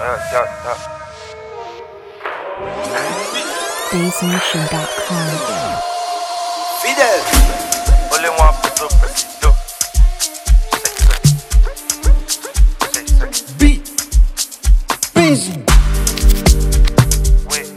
BassNation.com. Fidel. Only one put presido. Beat. Busy. Wait.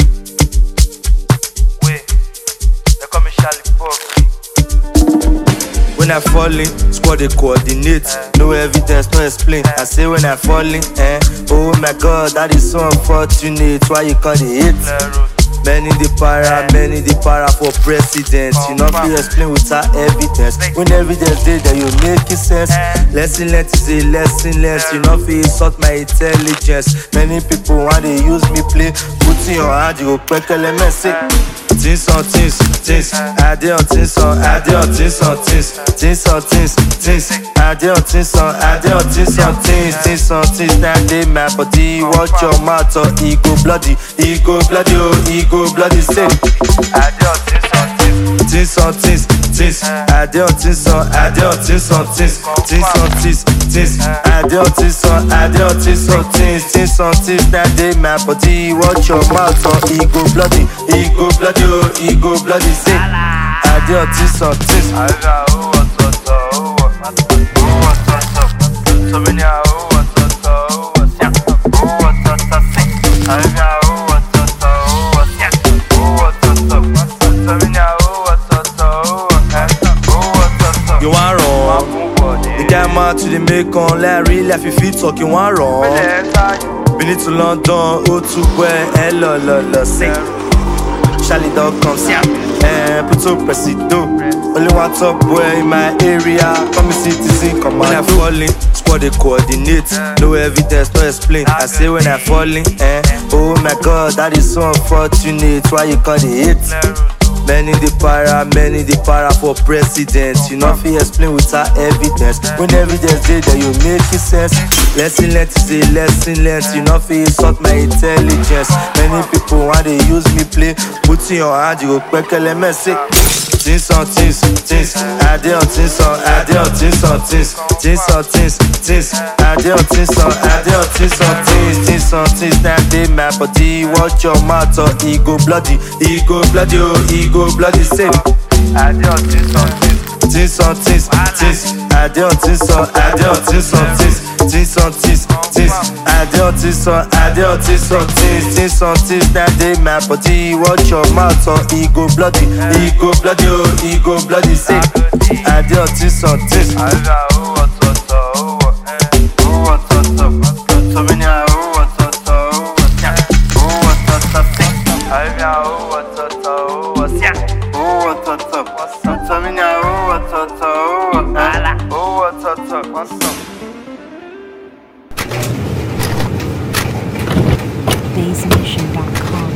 They call me Charlie Poppy. When I fall in, squad they coordinate. No evidence, no explain. I say when I fall in, oh my God, that is so unfortunate. Why you call it hate? Many the para for president. You know fit explain without evidence. When evidence dey there, you make it sense. Lesson learned is a lesson learned. You know fit insult my intelligence. Many people want they use me play. Put in your hand, you go pekele messy. Things on things, I dey on things on, I dey on things on things, things on things, I dey on things on, I dey on things on things, now dey my body, watch your mouth or ego bloody, oh, ego bloody, say. I dey on things on things, I dey on things on, I dey on things on things, I dey on things on, I dey on things on things, now dey my body, watch your mouth or ego bloody, oh, ego bloody, say. I dey on things on things. So many you want wrong? The guy man to the make on like real life if you talk you want wrong. We need to London, O2 hello, say. Charlie dog comes put up presido. Only one top boy in my area. Come citizen, come on. When I fall in, squad they coordinate. No evidence, no explain. I say when I fall in, oh my God, that is so unfortunate. Why you call it hate? Many the para for president. You know fit explain without evidence. When evidence dey there, you make it sense. Lesson learned is a lesson learned. You know fit insult my intelligence. Many people want they use me play. Put in your hand, you go pekele messy. Things on things, I dey on things on, I dey on things on things, I dey on things on, I dey on things on things, now dey my body, watch your mouth or ego bloody, oh, ego bloody, say. I dey on things on things, I dey on things on, I dey on things on things, I dey on things on, I dey on things, now dey my body, watch your mouth or ego bloody, oh, ego bloody, say. I dey on things on things. So many BassNation.com.